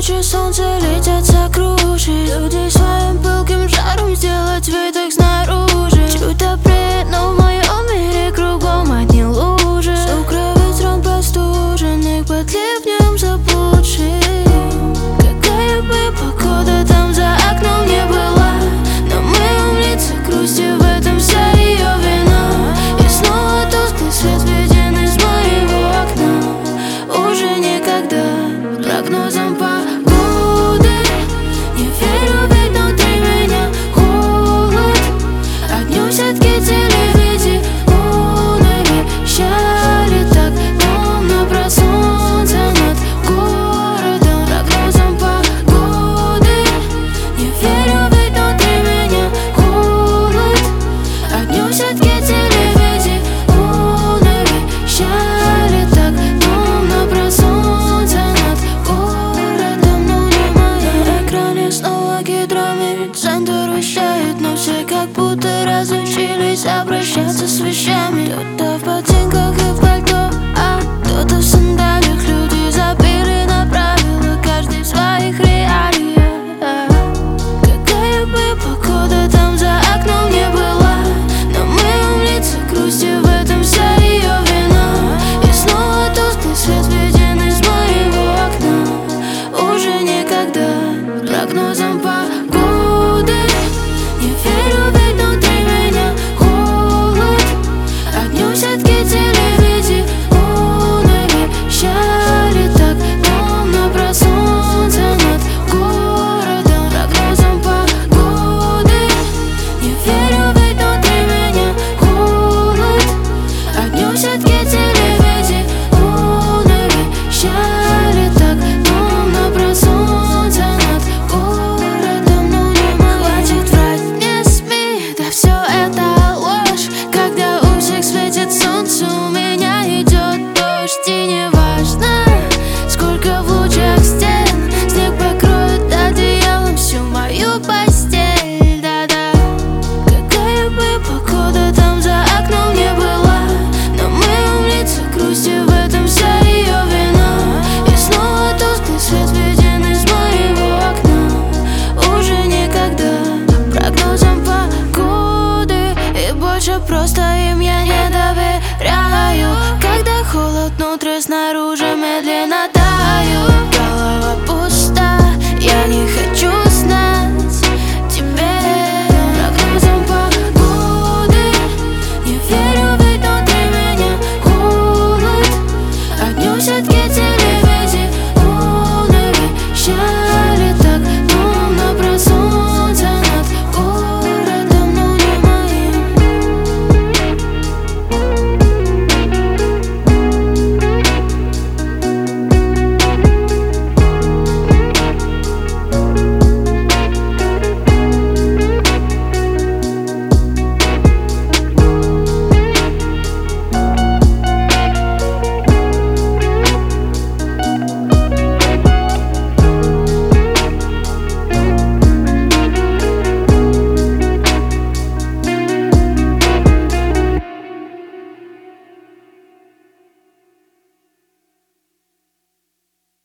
тучи, солнце летят сокрушить. Людей своим пылким жаром сделать выдох снаружи. Чудо пред, но в моем мире кругом одни лужи. С утра ветром простуженных под ливнем заблудших. Какая бы погода там за окном не была, но мы умницы грусти, в этом вся ее вина. И снова тусклый свет виден из моего окна. Уже никогда прогнозам погоды не верю, ведь внутри меня холод. А днем все-таки телевизии луны вещали так томно про солнце над городом. Прогнозам погоды не верю, ведь внутри меня холод. А днем все-таки телевизии луны вещали так томно про солнце над городом. Но не моя. На экране снова гидромит, центр вещает, но все как будто разучились обращаться с вещами.